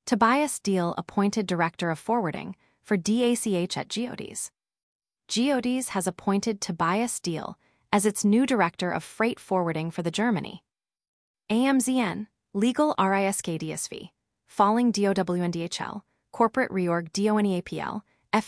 Tobias Deal appointed Director of Forwarding for DACH at Geodis. Geodis has appointed Tobias Deal as its new Director of Freight Forwarding for the Germany. AMZN, Legal RISK DSV, Falling DOWNDHL, Corporate Reorg DONEAPL,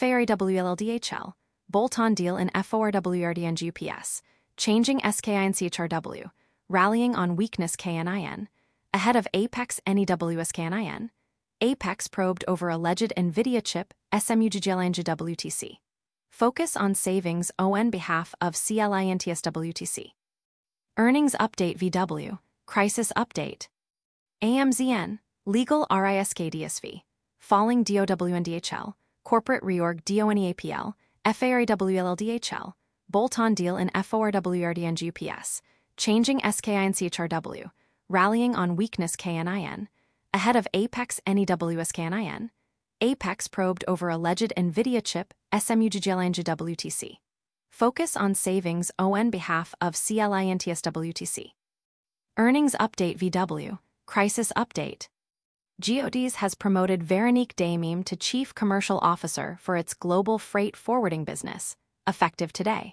FARWLLDHL, Bolt-on Deal in FORWRDNGUPS, Changing SKIN CHRW, Rallying on Weakness KNIN, ahead of Apex NEWSKNIN, Apex probed over alleged NVIDIA chip SMUGGLNGWTC. Focus on savings on behalf of CLINTSWTC. Earnings update VW, crisis update. AMZN, Legal RISK DSV, Falling DOWNDHL, Corporate Reorg DONEAPL, FARWLLDHL, Bolt-on Deal in FORWRDNGUPS, Changing SKIN CHRW, Rallying on Weakness KNIN, ahead of Apex NEWSKNIN, Apex probed over alleged NVIDIA chip SMUGGLNGWTC. Focus on savings on behalf of CLINTSWTC. Earnings update VW, crisis update. Geodis has promoted Veronique Damim to Chief Commercial Officer for its global freight forwarding business, effective today.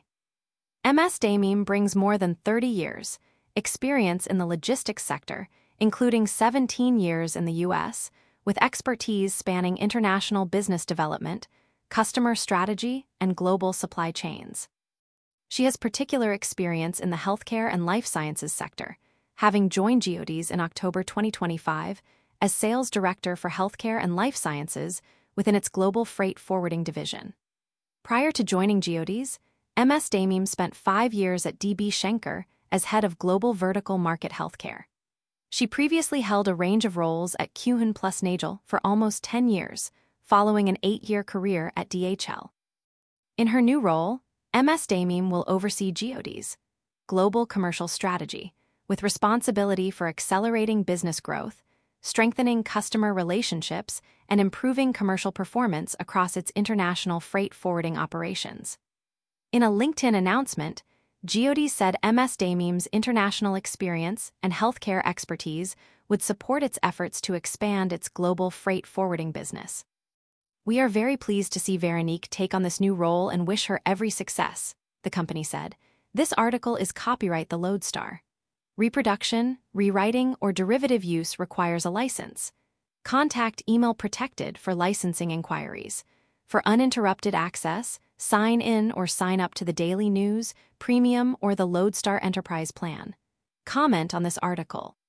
MS Damim brings more than 30 years experience in the logistics sector, including 17 years in the U.S., with expertise spanning international business development, customer strategy, and global supply chains. She has particular experience in the healthcare and life sciences sector, having joined Geodis in October 2025 as Sales Director for Healthcare and Life Sciences within its Global Freight Forwarding division. Prior to joining Geodis, MS Damim spent 5 years at DB Schenker as Head of Global Vertical Market Healthcare. She previously held a range of roles at Kuehne plus Nagel for almost 10 years, following an 8-year career at DHL. In her new role, MS Damim will oversee Geodis' global commercial strategy, with responsibility for accelerating business growth, strengthening customer relationships, and improving commercial performance across its international freight forwarding operations. In a LinkedIn announcement, Geodis said MS Damim's international experience and healthcare expertise would support its efforts to expand its global freight forwarding business. "We are very pleased to see Veronique take on this new role and wish her every success," the company said. This article is copyright the Lodestar. Reproduction, rewriting, or derivative use requires a license. Contact email protected for licensing inquiries. For uninterrupted access, sign in or sign up to the Daily News, Premium, or the Lodestar Enterprise plan. Comment on this article.